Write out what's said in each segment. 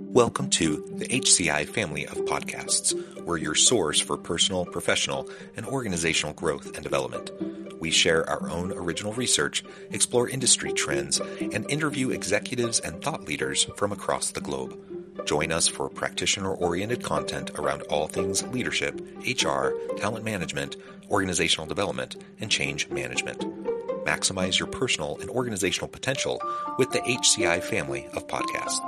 Welcome to the HCI family of podcasts. We're your source for personal, professional, and organizational growth and development. We share our own original research, explore industry trends, and interview executives and thought leaders from across the globe. Join us for practitioner-oriented content around all things leadership, HR, talent management, organizational development, and change management. Maximize your personal and organizational potential with the HCI family of podcasts.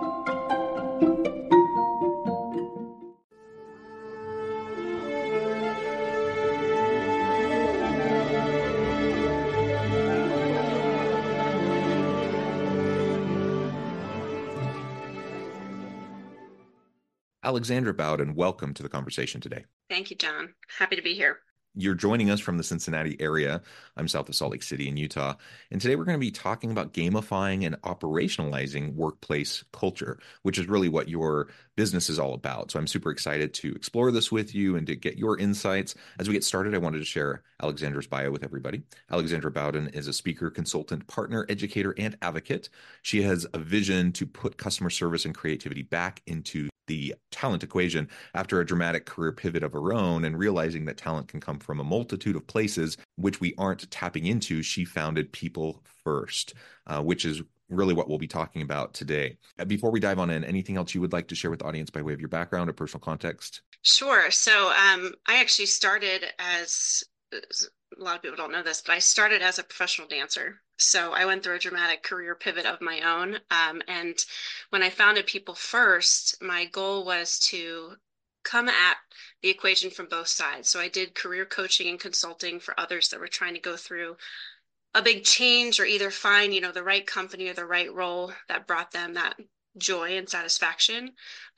Alexandra Bowden, welcome to the conversation today. Thank you, John. Happy to be here. You're joining us from the Cincinnati area. I'm south of Salt Lake City in Utah. And today we're going to be talking about gamifying and operationalizing workplace culture, which is really what your business is all about. So I'm super excited to explore this with you and to get your insights. As we get started, I wanted to share Alexandra's bio with everybody. Alexandra Bowden is a speaker, consultant, partner, educator, and advocate. She has a vision to put customer service and creativity back into the talent equation after a dramatic career pivot of her own and realizing that talent can come from a multitude of places which we aren't tapping into. She founded People First, which is really what we'll be talking about today. Before we dive on in, anything else you would like to share with the audience by way of your background or personal context? Sure. So I actually started as a lot of people don't know this, but I started as a professional dancer. So I went through a dramatic career pivot of my own. And when I founded People First, my goal was to come at the equation from both sides. So I did career coaching and consulting for others that were trying to go through a big change or either find, the right company or the right role that brought them that joy and satisfaction.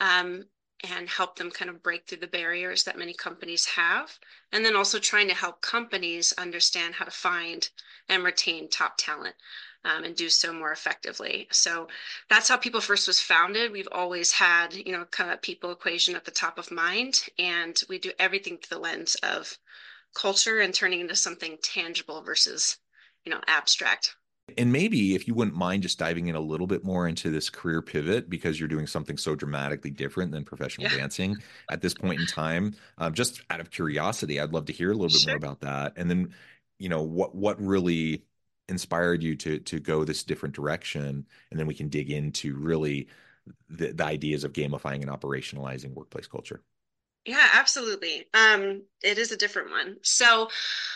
And help them kind of break through the barriers that many companies have. And then also trying to help companies understand how to find and retain top talent and do so more effectively. So that's how People First was founded. We've always had, kind of people equation at the top of mind. And we do everything through the lens of culture and turning into something tangible versus, abstract. And maybe if you wouldn't mind just diving in a little bit more into this career pivot, because you're doing something so dramatically different than professional dancing at this point in time, just out of curiosity, I'd love to hear a little bit more about that. And then, what really inspired you to go this different direction? And then we can dig into really the ideas of gamifying and operationalizing workplace culture. Yeah, absolutely. It is a different one. So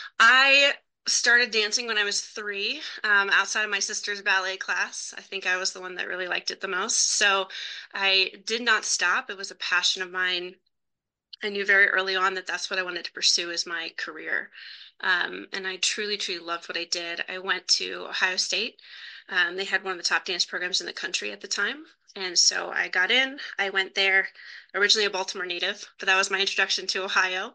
I started dancing when I was 3, outside of my sister's ballet class. I think I was the one that really liked it the most. So I did not stop. It was a passion of mine. I knew very early on that that's what I wanted to pursue as my career. And I truly, truly loved what I did. I went to Ohio State. They had one of the top dance programs in the country at the time. And so I got in, I went there, originally a Baltimore native, but that was my introduction to Ohio.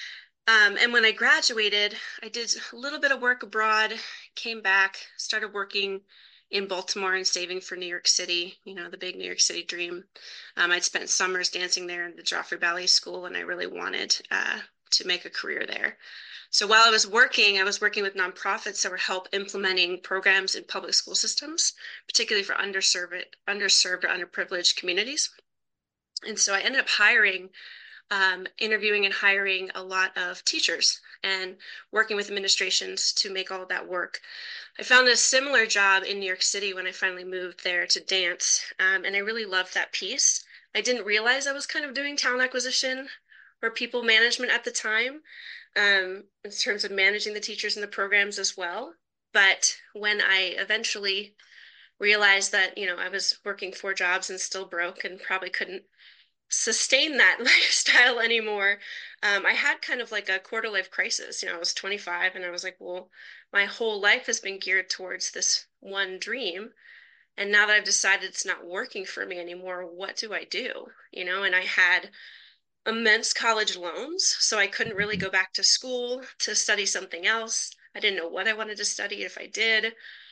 And when I graduated, I did a little bit of work abroad, came back, started working in Baltimore and saving for New York City, the big New York City dream. I'd spent summers dancing there in the Joffrey Ballet School, and I really wanted to make a career there. So while I was working with nonprofits that were help implementing programs in public school systems, particularly for underserved or underprivileged communities. And so I ended up interviewing and hiring a lot of teachers and working with administrations to make all of that work. I found a similar job in New York City when I finally moved there to dance, and I really loved that piece. I didn't realize I was kind of doing talent acquisition or people management at the time, in terms of managing the teachers and the programs as well. But when I eventually realized that, I was working 4 jobs and still broke and probably couldn't sustain that lifestyle anymore, I had kind of like a quarter life crisis. I was 25 and I was like, well, my whole life has been geared towards this one dream. And now that I've decided it's not working for me anymore, what do I do? And I had immense college loans, so I couldn't really go back to school to study something else. I didn't know what I wanted to study if I did.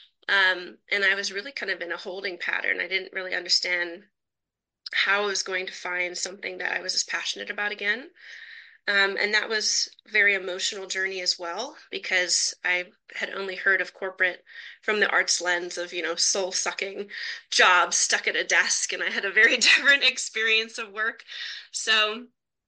And I was really kind of in a holding pattern. I didn't really understand how I was going to find something that I was as passionate about again. And that was a very emotional journey as well, because I had only heard of corporate from the arts lens of, soul-sucking jobs stuck at a desk, and I had a very different experience of work. So,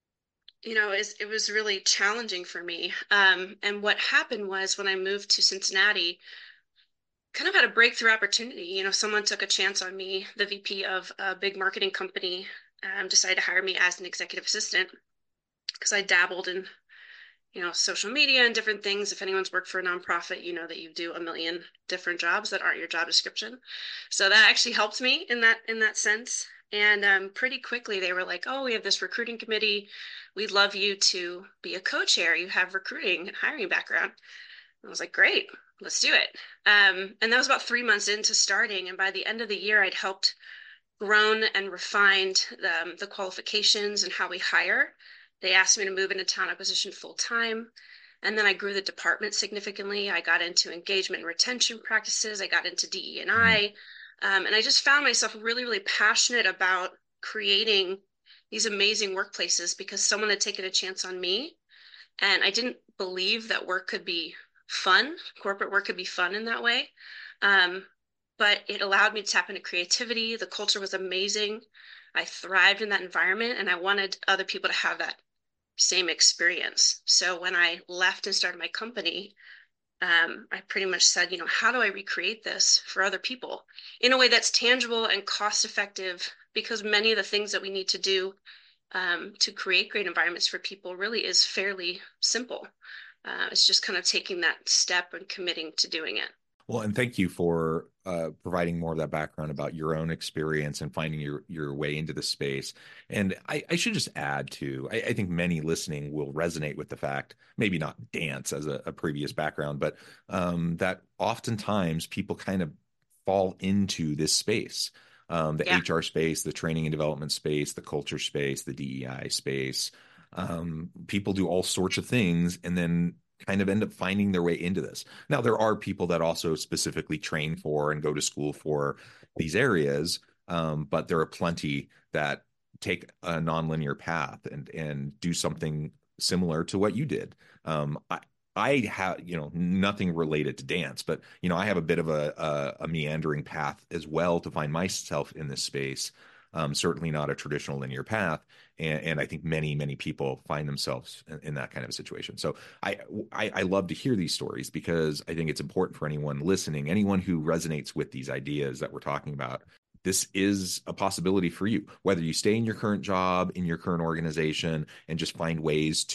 it was really challenging for me. And what happened was when I moved to Cincinnati, kind of had a breakthrough opportunity. Someone took a chance on me. The VP of a big marketing company decided to hire me as an executive assistant because I dabbled in social media and different things. If anyone's worked for a nonprofit, you know that you do a million different jobs that aren't your job description. So that actually helped me in that sense. And pretty quickly they were like, "Oh, we have this recruiting committee. We'd love you to be a co-chair. You have recruiting and hiring background." I was like, "Great, let's do it." And that was about 3 months into starting. And by the end of the year, I'd helped grown and refined the qualifications and how we hire. They asked me to move into talent acquisition full time. And then I grew the department significantly. I got into engagement and retention practices. I got into Mhm. DE&I. And I just found myself really, really passionate about creating these amazing workplaces because someone had taken a chance on me. And I didn't believe that work could be fun, corporate work could be fun in that way. Um, but it allowed me to tap into creativity. The culture was amazing. I thrived in that environment, and I wanted other people to have that same experience. So when I left and started my company, I pretty much said, how do I recreate this for other people in a way that's tangible and cost effective? Because many of the things that we need to do to create great environments for people really is fairly simple. It's just kind of taking that step and committing to doing it. Well, and thank you for providing more of that background about your own experience and finding your way into the space. And I should just add too, I think many listening will resonate with the fact, maybe not dance as a previous background, but that oftentimes people kind of fall into this space. The Yeah, HR space, the training and development space, the culture space, the DEI space. People do all sorts of things and then kind of end up finding their way into this. Now, there are people that also specifically train for and go to school for these areas, but there are plenty that take a nonlinear path and do something similar to what you did. I have, nothing related to dance, but I have a bit of a meandering path as well to find myself in this space. Certainly not a traditional linear path, and I think many people find themselves in that kind of a situation. So I love to hear these stories because I think it's important for anyone listening, anyone who resonates with these ideas that we're talking about. This is a possibility for you, whether you stay in your current job, in your current organization, and just find ways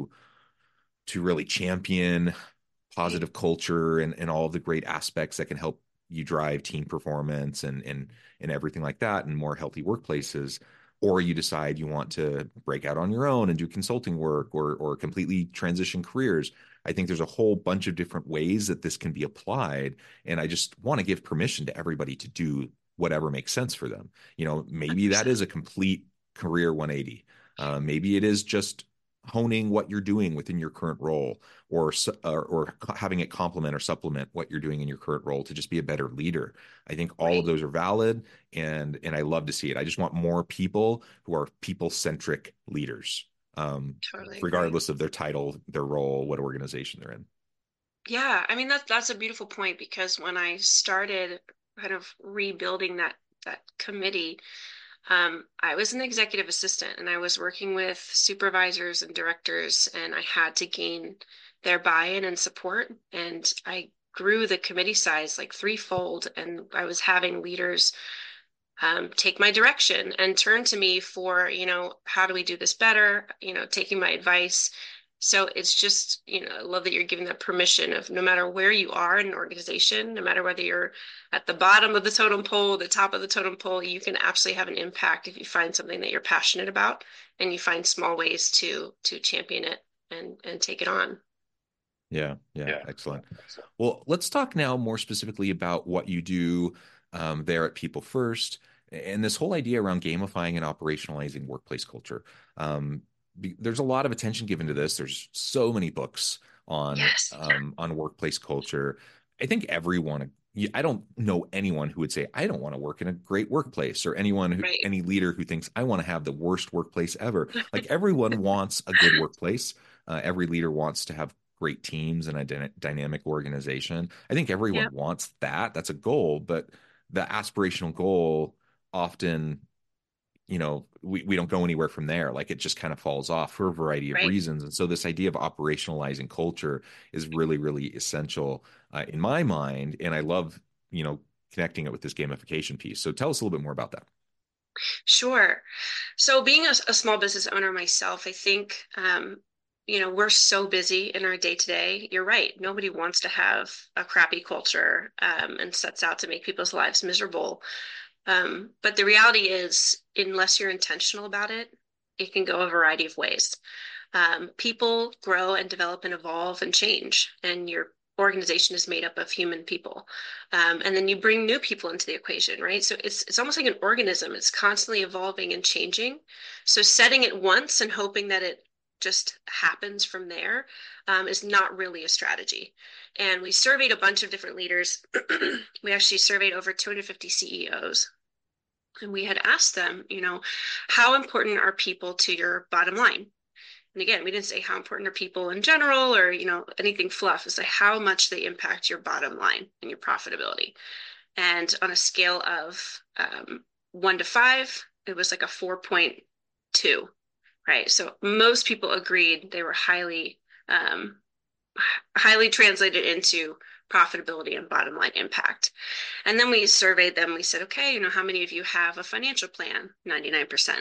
to really champion right, positive culture and all of the great aspects that can help you drive team performance and everything like that and more healthy workplaces. Or you decide you want to break out on your own and do consulting work or completely transition careers. I think there's a whole bunch of different ways that this can be applied. And I just want to give permission to everybody to do whatever makes sense for them. Maybe that 100%. is a complete career 180. Maybe it is just honing what you're doing within your current role or having it complement or supplement what you're doing in your current role to just be a better leader. I think all of Right. those are valid and I love to see it. I just want more people who are people-centric leaders, Totally agree. regardless of their title, their role, what organization they're in. Yeah, I mean that's a beautiful point because when I started kind of rebuilding that committee, I was an executive assistant and I was working with supervisors and directors, and I had to gain their buy-in and support. And I grew the committee size like threefold, and I was having leaders take my direction and turn to me for, how do we do this better? Taking my advice. So it's just, I love that you're giving that permission of no matter where you are in an organization, no matter whether you're at the bottom of the totem pole, the top of the totem pole, you can absolutely have an impact if you find something that you're passionate about and you find small ways to champion it and take it on. Yeah, yeah, Yeah. excellent. Well, let's talk now more specifically about what you do there at People First and this whole idea around gamifying and operationalizing workplace culture. Um, there's a lot of attention given to this. There's so many books Yes. on workplace culture. I think everyone I don't know anyone who would say, I don't want to work in a great workplace, or Right. any leader who thinks I want to have the worst workplace ever. Like everyone wants a good workplace. Every leader wants to have great teams and a dynamic organization. I think Yeah. everyone wants that. That's a goal, but the aspirational goal often, we don't go anywhere from there. Like it just kind of falls off for a variety of Right. reasons. And so this idea of operationalizing culture is really, really essential in my mind. And I love, connecting it with this gamification piece. So tell us a little bit more about that. Sure. So being a small business owner myself, I think, we're so busy in our day to day. You're right. Nobody wants to have a crappy culture, and sets out to make people's lives miserable. But the reality is, unless you're intentional about it, it can go a variety of ways. People grow and develop and evolve and change, and your organization is made up of human people. And then you bring new people into the equation, right? So it's almost like an organism. It's constantly evolving and changing. So setting it once and hoping that it just happens from there, is not really a strategy. And we surveyed a bunch of different leaders. We actually surveyed over 250 CEOs. And we had asked them, how important are people to your bottom line? And again, we didn't say how important are people in general or, anything fluff. It's like how much they impact your bottom line and your profitability. And on a scale of 1 to 5, it was like a 4.2, right? So most people agreed they were um, highly translated into profitability and bottom line impact. And then we surveyed them. We said, okay, how many of you have a financial plan? 99%.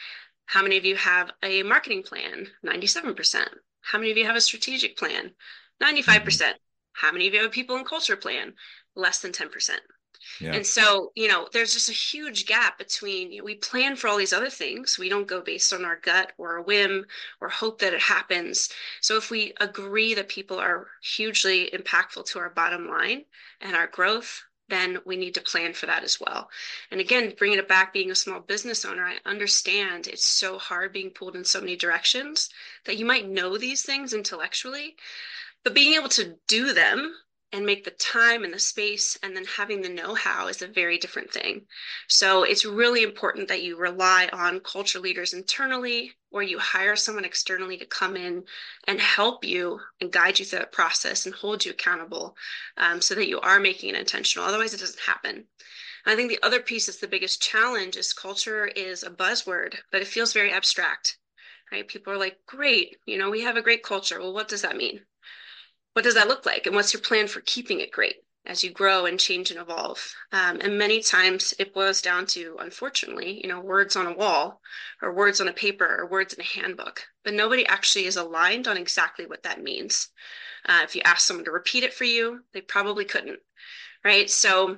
How many of you have a marketing plan? 97%. How many of you have a strategic plan? Mhm. 95%. How many of you have a people and culture plan? Less than 10%. Yeah. And so, there's just a huge gap between, we plan for all these other things. We don't go based on our gut or a whim or hope that it happens. So if we agree that people are hugely impactful to our bottom line and our growth, then we need to plan for that as well. And again, bringing it back, being a small business owner, I understand it's so hard being pulled in so many directions that you might know these things intellectually, but being able to do them and make the time and the space and then having the know-how is a very different thing. So it's really important that you rely on culture leaders internally or you hire someone externally to come in and help you and guide you through that process and hold you accountable, so that you are making it intentional. Otherwise, it doesn't happen. I think the other piece that's the biggest challenge is culture is a buzzword, but it feels very abstract, right? People are like, great, we have a great culture. Well, what does that mean? What does that look like? And what's your plan for keeping it great as you grow and change and evolve? And many times it boils down to, unfortunately, words on a wall or words on a paper or words in a handbook, but nobody actually is aligned on exactly what that means. If you ask someone to repeat it for you, they probably couldn't, right? So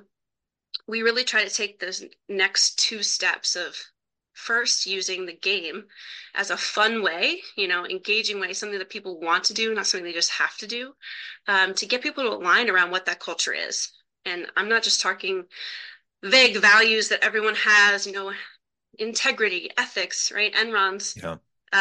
we really try to take those next 2 steps of first using the game as a fun way, engaging way, something that people want to do, not something they just have to do, to get people to align around what that culture is. And I'm not just talking vague values that everyone has, integrity, ethics, right? Enron's Yeah.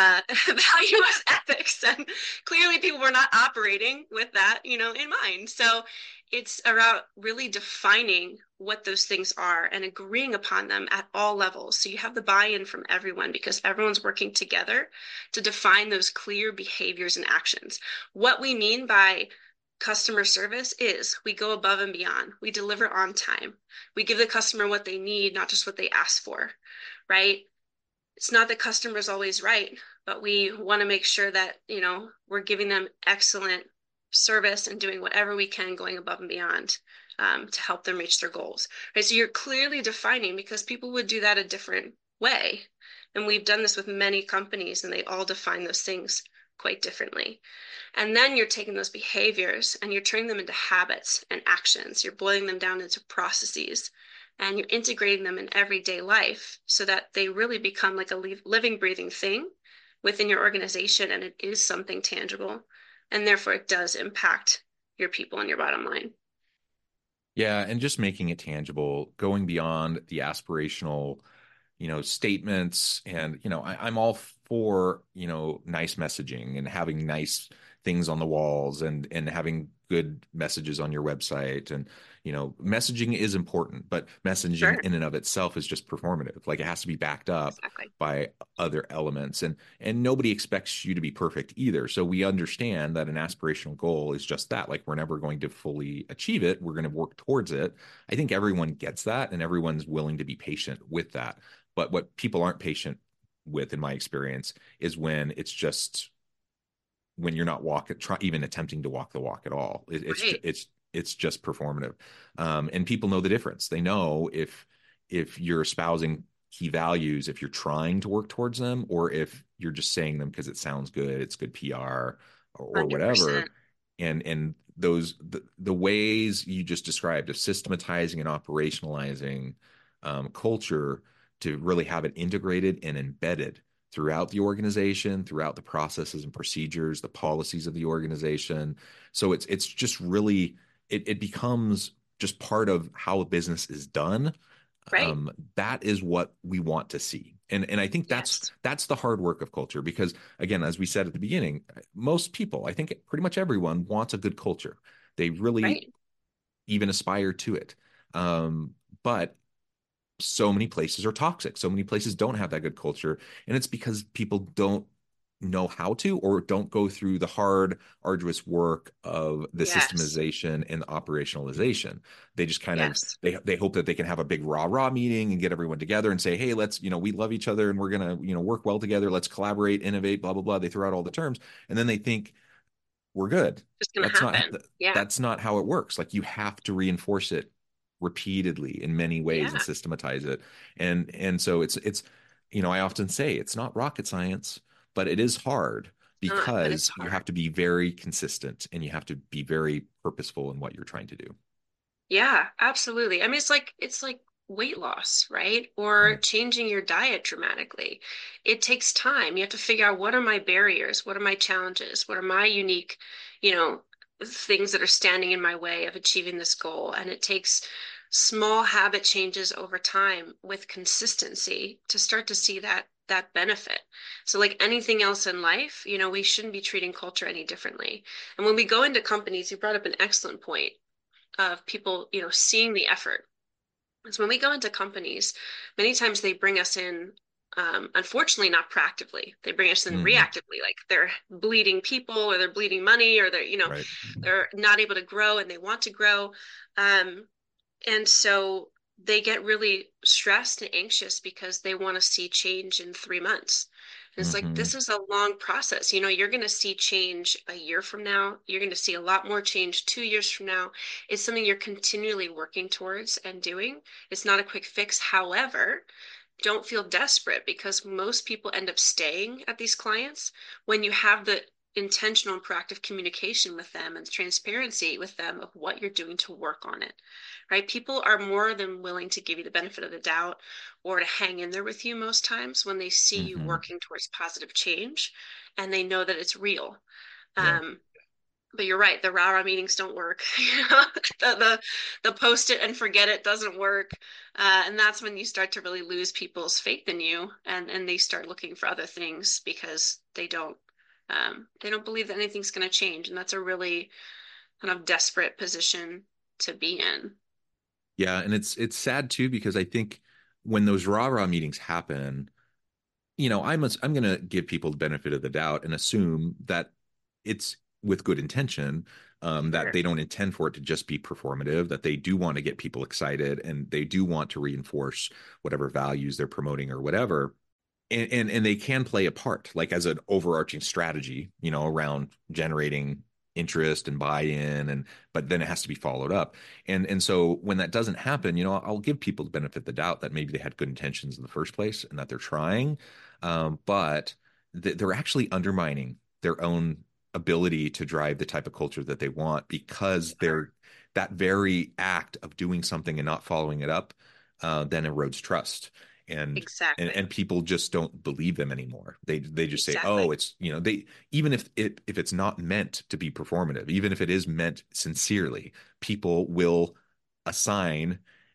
value was ethics, and clearly people were not operating with that, in mind. So it's about really defining what those things are and agreeing upon them at all levels. So you have the buy-in from everyone because everyone's working together to define those clear behaviors and actions. What we mean by customer service is we go above and beyond. We deliver on time. We give the customer what they need, not just what they ask for, right? It's not that customer's always right, but we want to make sure that, we're giving them excellent service and doing whatever we can going above and beyond, to help them reach their goals. Right. So you're clearly defining because people would do that a different way. And we've done this with many companies and they all define those things quite differently. And then you're taking those behaviors and you're turning them into habits and actions. You're boiling them down into processes and you're integrating them in everyday life so that they really become like a living, breathing thing within your organization. And it is something tangible. And therefore, it does impact your people and your bottom line. Yeah, and just making it tangible, going beyond the aspirational, statements. And, I'm all for, nice messaging and having nice things on the walls and having good messages on your website. And messaging is important, but messaging Sure. in and of itself is just performative. Like, it has to be backed up Exactly. by other elements, and nobody expects you to be perfect either. So we understand that an aspirational goal is just that. Like, we're never going to fully achieve it, we're going to work towards it. I think everyone gets that, and everyone's willing to be patient with that. But what people aren't patient with, in my experience, is when it's just when you're not even attempting to walk the walk at all. Right. It's just performative, and people know the difference. They know if you're espousing key values, if you're trying to work towards them, or if you're just saying them because it sounds good, it's good PR, or whatever. 100%. And the ways you just described of systematizing and operationalizing culture to really have it integrated and embedded throughout the organization, throughout the processes and procedures, the policies of the organization. So it's just really it becomes just part of how a business is done. Right. That is what we want to see. And I think Yes. that's the hard work of culture, because again, as we said at the beginning, most people, I think pretty much everyone, wants a good culture. They really Right. even aspire to it. But so many places are toxic. So many places don't have that good culture. And it's because people don't know how to, or don't go through the hard, arduous work of the Yes. systemization and the operationalization. They just kind of Yes. they hope that they can have a big rah-rah meeting and get everyone together and say, hey, let's, we love each other and we're gonna, work well together. Let's collaborate, innovate, blah, blah, blah. They throw out all the terms, and then they think we're good. Just gonna That's not happen. Yeah. that's not how it works. Like, you have to reinforce it repeatedly in many ways and Yeah. systematize it. And so it's I often say it's not rocket science, but it is hard It's not, but it's because you hard. have to be very consistent and you have to be very purposeful in what you're trying to do. Yeah, absolutely. I mean, it's like weight loss, right? Or Mhm. changing your diet dramatically. It takes time. You have to figure out, what are my barriers? What are my challenges? What are my unique, you know, things that are standing in my way of achieving this goal? And it takes small habit changes over time with consistency to start to see that benefit. So like anything else in life, we shouldn't be treating culture any differently. And when we go into companies, you brought up an excellent point of people, seeing the effort. Because when we go into companies, many times they bring us in, unfortunately, not proactively. They bring us in Mhm. reactively, like they're bleeding people or they're bleeding money or Right. they're not able to grow and they want to grow. Um, and so they get really stressed and anxious because they want to see change in 3 months. And it's like, Hmm. this is a long process. You're going to see change a year from now. You're going to see a lot more change 2 years from now. It's something you're continually working towards and doing. It's not a quick fix. However, don't feel desperate, because most people end up staying at these clients when you have the intentional and proactive communication with them and transparency with them of what you're doing to work on it, right? People are more than willing to give you the benefit of the doubt or to hang in there with you most times when they see you Hmm. working towards positive change and they know that it's real. Yeah. Um, but you're right, the rah-rah meetings don't work. The post it and forget it doesn't work. And that's when you start to really lose people's faith in you, and they start looking for other things because they don't believe that anything's going to change. And that's a really kind of desperate position to be in. Yeah, and it's sad too, because I think when those rah-rah meetings happen, I'm going to give people the benefit of the doubt and assume that it's with good intention, that Sure. they don't intend for it to just be performative, that they do want to get people excited and they do want to reinforce whatever values they're promoting or whatever. And they can play a part, like as an overarching strategy, around generating interest and buy-in, and but then it has to be followed up. And so when that doesn't happen, I'll give people the benefit of the doubt that maybe they had good intentions in the first place and that they're trying, but they're actually undermining their own ability to drive the type of culture that they want, because they're that very act of doing something and not following it up then erodes trust. And Exactly. people just don't believe them anymore. They just say, oh, Exactly. it's, they, even if it's not meant to be performative, even if it is meant sincerely, people will assign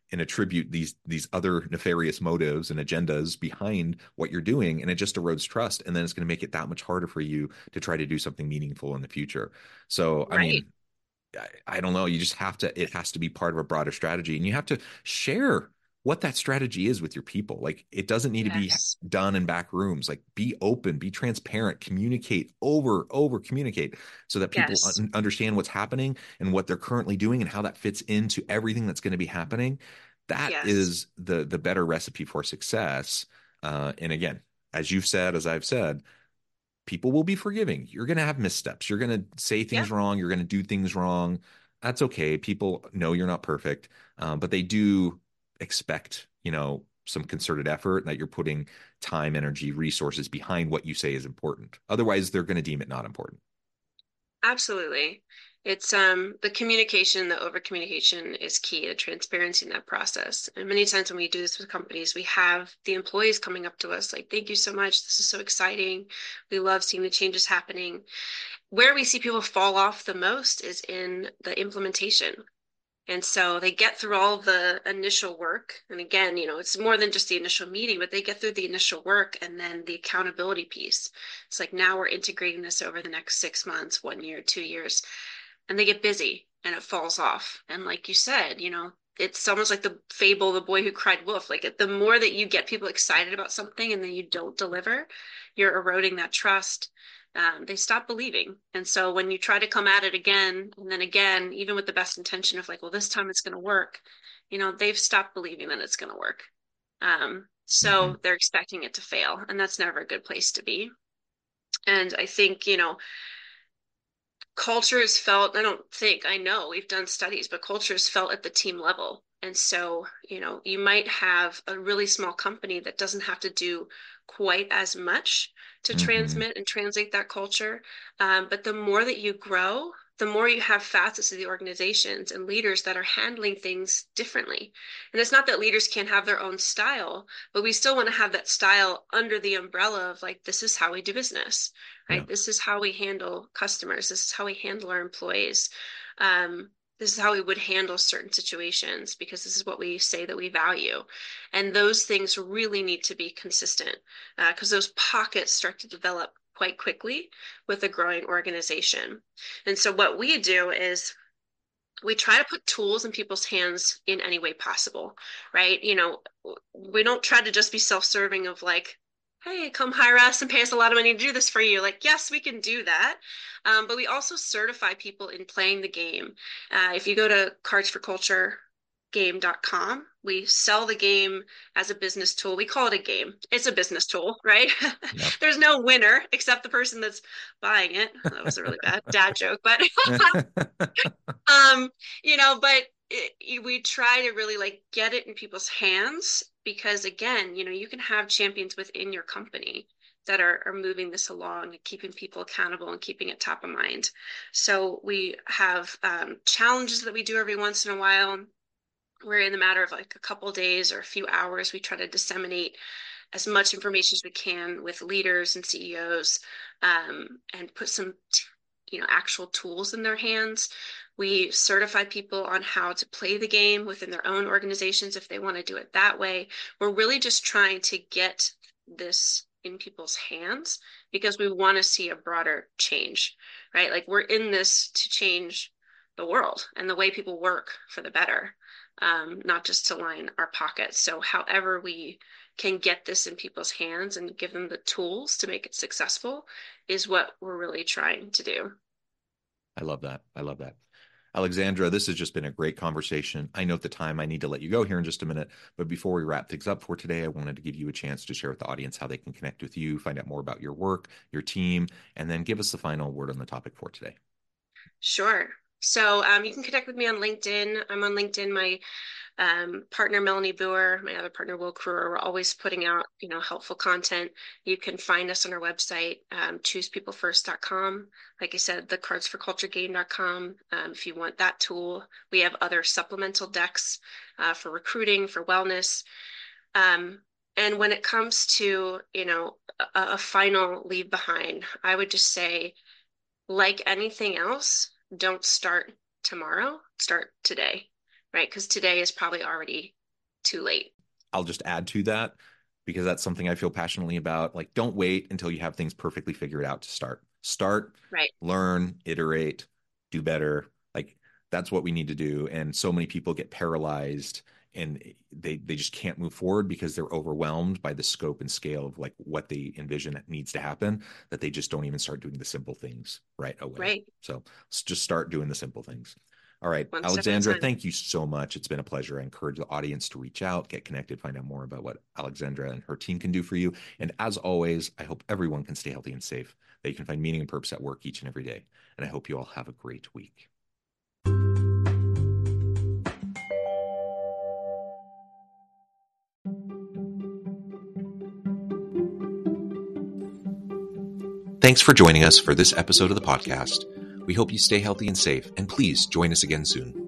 and attribute these other nefarious motives and agendas behind what you're doing, and it just erodes trust, and then it's going to make it that much harder for you to try to do something meaningful in the future. So I Right. mean, I don't know. You just have to, it has to be part of a broader strategy, and you have to share what that strategy is with your people. Like, it doesn't need to be Yes. done in back rooms. Like, be open, be transparent, communicate, over communicate, so that people Yes. understand what's happening and what they're currently doing and how that fits into everything that's going to be happening. That Yes. is the better recipe for success. And again, as you've said, as I've said, people will be forgiving. You're going to have missteps. You're going to say Yeah. things wrong. You're going to do things wrong. That's okay. People know you're not perfect, but they do expect, some concerted effort, that you're putting time, energy, resources behind what you say is important. Otherwise, they're going to deem it not important. Absolutely. It's the communication, the over communication is key to transparency in that process. And many times when we do this with companies, we have the employees coming up to us like, "Thank you so much. This is so exciting. We love seeing the changes happening." Where we see people fall off the most is in the implementation. And so they get through all the initial work. And again, it's more than just the initial meeting, but they get through the initial work and then the accountability piece. It's like, now we're integrating this over the next 6 months, 1 year, 2 years, and they get busy and it falls off. And like you said, it's almost like the fable, the boy who cried wolf. Like, the more that you get people excited about something and then you don't deliver, you're eroding that trust. They stop believing. And so when you try to come at it again and then again, even with the best intention of like, well, this time it's going to work, they've stopped believing that it's going to work. Mm-hmm. So they're expecting it to fail, and that's never a good place to be. And I think, culture is felt, I don't think, I know we've done studies, but culture is felt at the team level. And so, you might have a really small company that doesn't have to do quite as much to Mm-hmm. transmit and translate that culture. But the more that you grow, the more you have facets of the organizations and leaders that are handling things differently. And it's not that leaders can't have their own style, but we still want to have that style under the umbrella of like, this is how we do business, Yeah. right? This is how we handle customers. This is how we handle our employees. Um, this is how we would handle certain situations because this is what we say that we value. And those things really need to be consistent because those pockets start to develop quite quickly with a growing organization. And so what we do is we try to put tools in people's hands in any way possible, right? We don't try to just be self-serving of like, "Hey, come hire us and pay us a lot of money to do this for you." Like, yes, we can do that. But we also certify people in playing the game. If you go to cardsforculture.game.com, we sell the game as a business tool. We call it a game. It's a business tool, right? Yeah. There's no winner except the person that's buying it. That was a really bad dad joke, but Um, we try to really like get it in people's hands because again, you can have champions within your company that are moving this along and keeping people accountable and keeping it top of mind. So we have challenges that we do every once in a while where in the matter of like a couple days or a few hours, we try to disseminate as much information as we can with leaders and CEOs and put some actual tools in their hands. We certify people on how to play the game within their own organizations if they want to do it that way. We're really just trying to get this in people's hands because we want to see a broader change, right? Like, we're in this to change the world and the way people work for the better, not just to line our pockets. So however we can get this in people's hands and give them the tools to make it successful is what we're really trying to do. I love that. I love that. Alexandra, this has just been a great conversation. I know at the time I need to let you go here in just a minute, but before we wrap things up for today, I wanted to give you a chance to share with the audience how they can connect with you, find out more about your work, your team, and then give us the final word on the topic for today. Sure. So you can connect with me on LinkedIn. I'm on LinkedIn. My partner Melanie Boer, my other partner Will Kruer, we're always putting out, helpful content. You can find us on our website, choosepeoplefirst.com. Like I said, the cardsforculturegame.com. If you want that tool, we have other supplemental decks for recruiting, for wellness. Um, and when it comes to, a final leave behind, I would just say, like anything else, don't start tomorrow, start today, right? Because today is probably already too late. I'll just add to that because that's something I feel passionately about. Like, don't wait until you have things perfectly figured out to start. Start, Right. learn, iterate, do better. Like, that's what we need to do. And so many people get paralyzed and they just can't move forward because they're overwhelmed by the scope and scale of like what they envision that needs to happen, that they just don't even start doing the simple things right away. Right. So let's just start doing the simple things. All right, One step at a Alexandra, time. thank you so much. It's been a pleasure. I encourage the audience to reach out, get connected, find out more about what Alexandra and her team can do for you. And as always, I hope everyone can stay healthy and safe, that you can find meaning and purpose at work each and every day. And I hope you all have a great week. Thanks for joining us for this episode of the podcast. We hope you stay healthy and safe, and please join us again soon.